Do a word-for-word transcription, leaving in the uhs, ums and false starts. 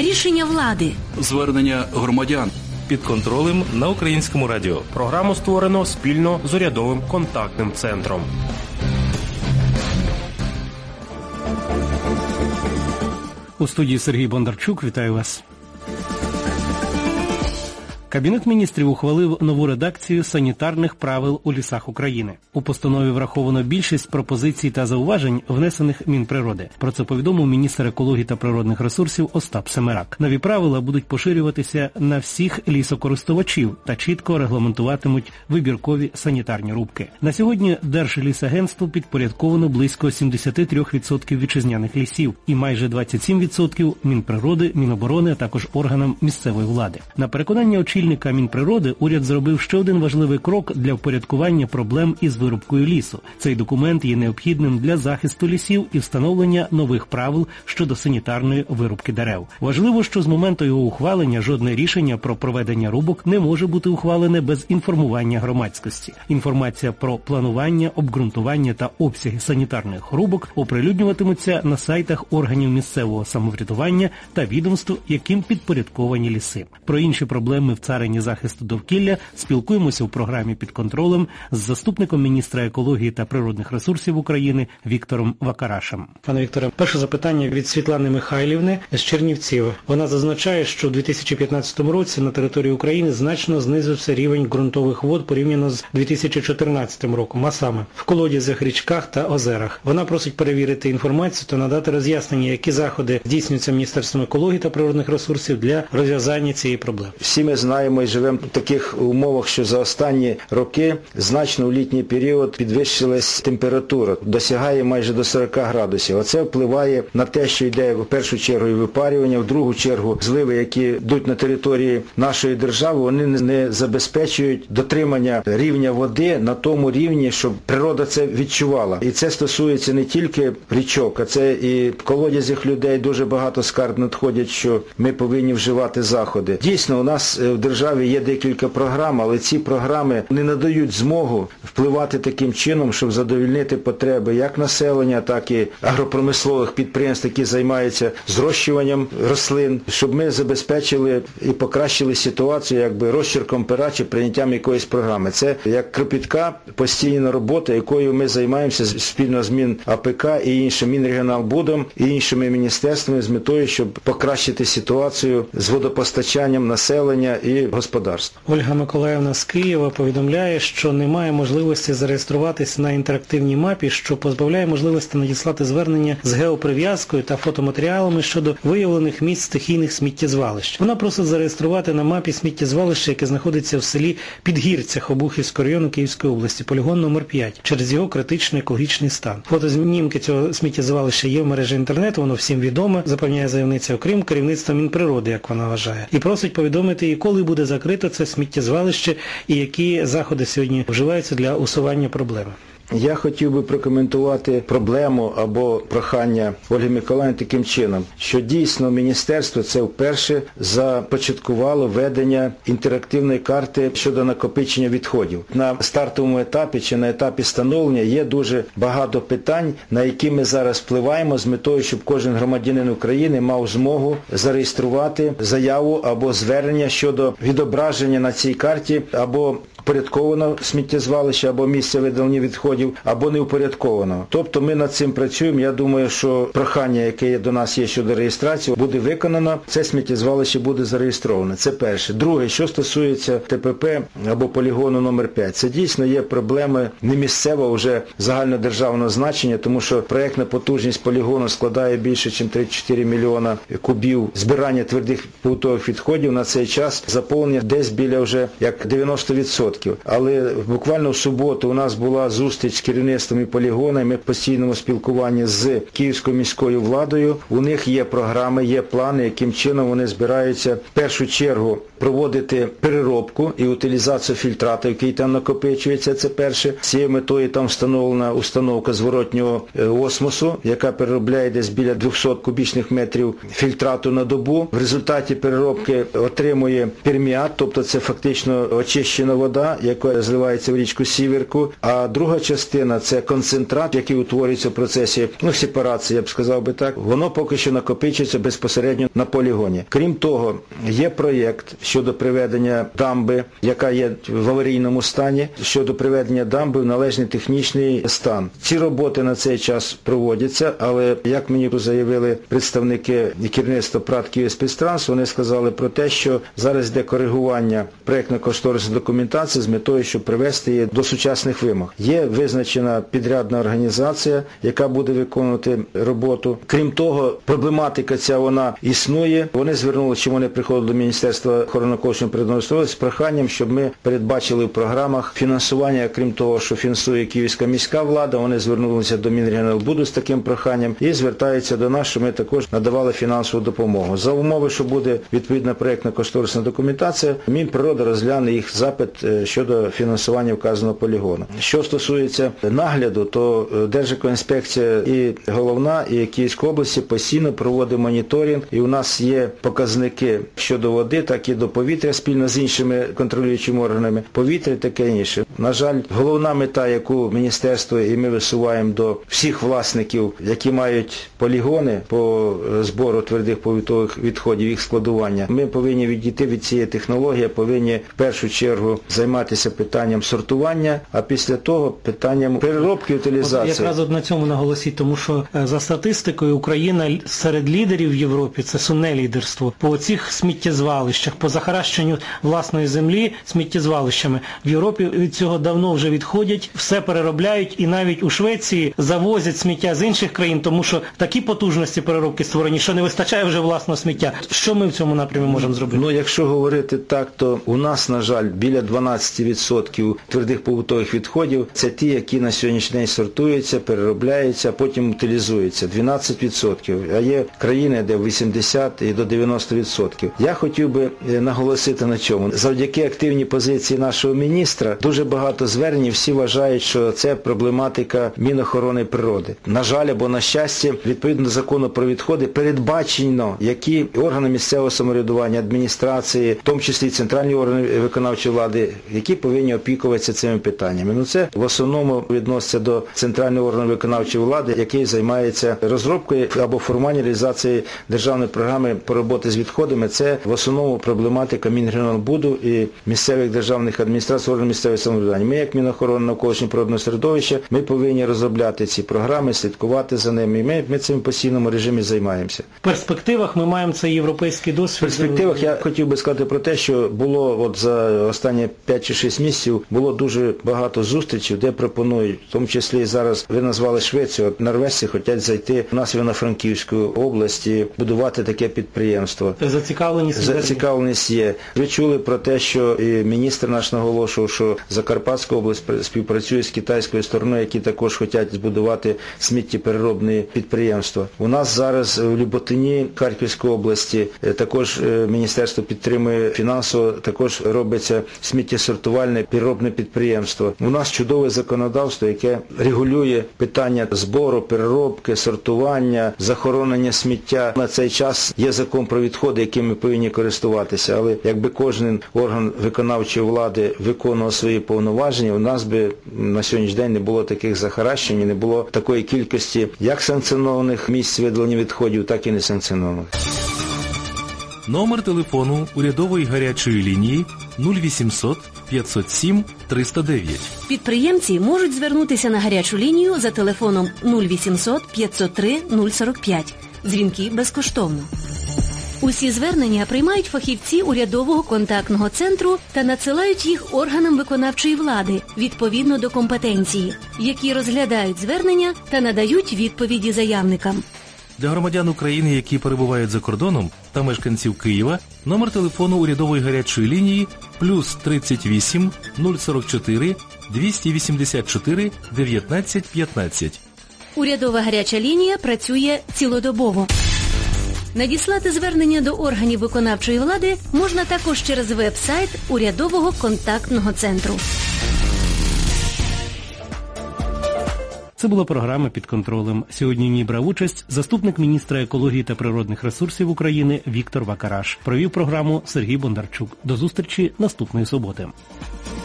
Рішення влади. Звернення громадян. Під контролем на Українському радіо. Програму створено спільно з урядовим контактним центром. У студії Сергій Бондарчук. Вітаю вас. Кабінет міністрів ухвалив нову редакцію санітарних правил у лісах України. У постанові враховано більшість пропозицій та зауважень, внесених Мінприроди. Про це повідомив міністр екології та природних ресурсів Остап Семерак. Нові правила будуть поширюватися на всіх лісокористувачів та чітко регламентуватимуть вибіркові санітарні рубки. На сьогодні Держлісагентству підпорядковано близько сімдесят три відсотки вітчизняних лісів і майже двадцять сім відсотків Мінприроди, Міноборони, а також органам місцевої влади. На переконання очільника Мінприроди уряд зробив ще один важливий крок для впорядкування проблем із вирубкою лісу. Цей документ є необхідним для захисту лісів і встановлення нових правил щодо санітарної вирубки дерев. Важливо, що з моменту його ухвалення жодне рішення про проведення рубок не може бути ухвалене без інформування громадськості. Інформація про планування, обґрунтування та обсяги санітарних рубок оприлюднюватимуться на сайтах органів місцевого самоврядування та відомств, яким підпорядковані ліси. Про інші проблеми в царині захисту довкілля спілкуємося у програмі «Під контролем» з заступником міністра екології та природних ресурсів України Віктором Вакарашем. Пане Вікторе, перше запитання від Світлани Михайлівни з Чернівців. Вона зазначає, що у дві тисячі п'ятнадцятому році на території України значно знизився рівень ґрунтових вод порівняно з дві тисячі чотирнадцятим роком, а саме в колодязях, річках та озерах. Вона просить перевірити інформацію та надати роз'яснення, які заходи здійснюються Міністерством екології та природних ресурсів для розв'язання цієї проблеми. Всі ми знаємо і живемо в таких умовах, що за останні роки значно у літній період підвищилась температура, досягає майже до сорок градусів. Оце впливає на те, що йде в першу чергу і випарювання, в другу чергу зливи, які йдуть на території нашої держави, вони не забезпечують дотримання рівня води на тому рівні, щоб природа це відчувала. І це стосується не тільки річок, а це і в колодязях людей дуже багато скарг надходять, що ми повинні вживати заходи. Дійсно, у нас в державі є декілька програм, але ці програми не надають змогу впливати таким чином, щоб задовольнити потреби як населення, так і агропромислових підприємств, які займаються зрощуванням рослин, щоб ми забезпечили і покращили ситуацію якби розчерком пера чи прийняттям якоїсь програми. Це як кропітка, постійна робота, якою ми займаємося спільно з Мін-АПК і іншим Мінрегіоналбудом і іншими міністерствами з метою, щоб покращити ситуацію з водопостачанням населення і господарства. Ольга Миколаївна з Києва повідомляє, що немає можливості зареєструватися на інтерактивній мапі, що позбавляє можливості надіслати звернення з геоприв'язкою та фотоматеріалами щодо виявлених місць стихійних сміттєзвалищ. Вона просить зареєструвати на мапі сміттєзвалище, яке знаходиться в селі Підгірцях Обухівського району Київської області, полігон номер п'ять, через його критичний екологічний стан. Фотознімки цього сміттєзвалища є в мережі інтернету, воно всім відоме, запевняє заявниця, окрім керівництва Мінприроди, як вона вважає. І просить повідомити їй, коли буде закрито це сміттєзвалище і які заходи сьогодні вживаються для усування проблеми. Я хотів би прокоментувати проблему або прохання Ольги Миколаївни таким чином, що дійсно міністерство це вперше започаткувало ведення інтерактивної карти щодо накопичення відходів. На стартовому етапі чи на етапі становлення є дуже багато питань, на які ми зараз впливаємо з метою, щоб кожен громадянин України мав змогу зареєструвати заяву або звернення щодо відображення на цій карті або упорядковано сміттєзвалище або місце видалення відходів, або неупорядковано. Тобто ми над цим працюємо. Я думаю, що прохання, яке до нас є щодо реєстрації, буде виконано, це сміттєзвалище буде зареєстровано. Це перше. Друге, що стосується ТПП або полігону номер п'ять. Це дійсно є проблеми не місцевого, вже загальнодержавного значення, тому що проєктна потужність полігону складає більше, ніж тридцять чотири мільйона кубів збирання твердих побутових відходів. На цей час заповнення десь біля вже як дев'яносто відсотків. Але буквально в суботу у нас була зустріч з керівництвом і полігону, і ми в постійному спілкуванні з Київською міською владою. У них є програми, є плани, яким чином вони збираються в першу чергу проводити переробку і утилізацію фільтрату, який там накопичується, це перше. З цією метою там встановлена установка зворотнього осмосу, яка переробляє десь біля двісті кубічних метрів фільтрату на добу. В результаті переробки отримує перміат, тобто це фактично очищена вода, яка зливається в річку Сіверку. А друга частина – це концентрат, який утворюється в процесі ну, сепарації, я б сказав би так. Воно поки що накопичується безпосередньо на полігоні. Крім того, є проєкт щодо приведення дамби, яка є в аварійному стані, щодо приведення дамби в належний технічний стан. Ці роботи на цей час проводяться, але, як мені заявили представники керівництва ПрАТ «Київспецтранс», вони сказали про те, що зараз йде коригування проєктно-кошторисної документації з метою, щоб привести її до сучасних вимог. Є визначена підрядна організація, яка буде виконувати роботу. Крім того, проблематика ця, вона існує. Вони звернулися, чи вони приходили до Міністерства охорони навколишнього природного з проханням, щоб ми передбачили в програмах фінансування, крім того, що фінансує Київська міська влада, вони звернулися до Мінрегіоналбуду з таким проханням і звертаються до нас, щоб ми також надавали фінансову допомогу. За умови, що буде відповідна проєктно-кошторисна документація, Мінприрода розгляне їх запит щодо фінансування вказаного полігону. Що стосується нагляду, то Держекоінспекція і головна, і Київської області постійно проводить моніторинг, і у нас є показники щодо води, так і до повітря спільно з іншими контролюючими органами, повітря таке інше. На жаль, головна мета, яку міністерство і ми висуваємо до всіх власників, які мають полігони по збору твердих побутових відходів, їх складування, ми повинні відійти від цієї технології, повинні в першу чергу займатися питанням сортування, а після того питанням переробки і утилізації. От якраз от на цьому наголосіть, тому що за статистикою Україна серед лідерів в Європі, це сумне лідерство, по цих сміттєзвалищах, по захаращенню власної землі сміттєзвалищами. В Європі від цього давно вже відходять, все переробляють і навіть у Швеції завозять сміття з інших країн, тому що такі потужності переробки створені, що не вистачає вже власного сміття. Що ми в цьому напрямі можемо зробити? Ну, якщо говорити так, то у нас, на жаль, біля дванадцять відсотків твердих побутових відходів – це ті, які на сьогоднішній день сортуються, переробляються, а потім утилізуються. дванадцять відсотків. А є країни, де вісімдесят і до дев'яносто відсотків. Я хотів би наголосити на чому. Завдяки активній позиції нашого міністра дуже багато звернень, всі вважають, що це проблематика Мінохорони природи. На жаль, або на щастя, відповідно до закону про відходи, передбачено, які органи місцевого самоврядування, адміністрації, в тому числі і центральні органи виконавчої влади, які повинні опікуватися цими питаннями. Ну, це в основному відноситься до центрального органу виконавчої влади, який займається розробкою або формуванням реалізації державної програми по роботі з відходами. Це в основному проблематика Мінрегіоналбуду і місцевих державних адміністрацій, органів місцевого самоврядування. Ми, як Мінохорони навколишнього природного середовища, ми повинні розробляти ці програми, слідкувати за ними. І ми, ми цим в постійному режимі займаємося. В перспективах ми маємо цей європейський досвід. В перспективах я хотів би сказати про те, що було от за останні п'ять чи шість місяців було дуже багато зустрічей, де пропонують, в тому числі зараз ви назвали Швецію, от норвежці хочуть зайти у нас в Івано-Франківську області, будувати таке підприємство. Зацікавленість? Зацікавленість є. Ви чули про те, що і міністр наш наголошував, що Закарпатська область співпрацює з китайською стороною, які також хочуть збудувати сміттєпереробне підприємство. У нас зараз в Люботині, Харківської області, також міністерство підтримує фінансово, також робиться сміттєсортувальне переробне підприємство. У нас чудове законодавство, яке регулює питання збору, переробки, сортування, захоронення сміття. На цей час є закон про відходи, яким ми повинні користуватися, але якби кожен орган виконавчої влади виконував свої повноваження, у нас би на сьогоднішній день не було таких захаращень, не було такої кількості як санкціонованих місць видалення відходів, так і несанкціонованих. Номер телефону урядової гарячої лінії нуль вісімсот п'ятсот сім триста дев'ять. Підприємці можуть звернутися на гарячу лінію за телефоном нуль вісімсот п'ятсот три нуль сорок п'ять. Дзвінки безкоштовно. Усі звернення приймають фахівці урядового контактного центру та надсилають їх органам виконавчої влади відповідно до компетенції, які розглядають звернення та надають відповіді заявникам. Для громадян України, які перебувають за кордоном, та мешканців Києва, номер телефону урядової гарячої лінії плюс тридцять вісім нуль сорок чотири двісті вісімдесят чотири дев'ятнадцять п'ятнадцять. Урядова гаряча лінія працює цілодобово. Надіслати звернення до органів виконавчої влади можна також через веб-сайт урядового контактного центру. Це була програма «Під контролем». Сьогодні в ній брав участь заступник міністра екології та природних ресурсів України Віктор Вакараш. Провів програму Сергій Бондарчук. До зустрічі наступної суботи.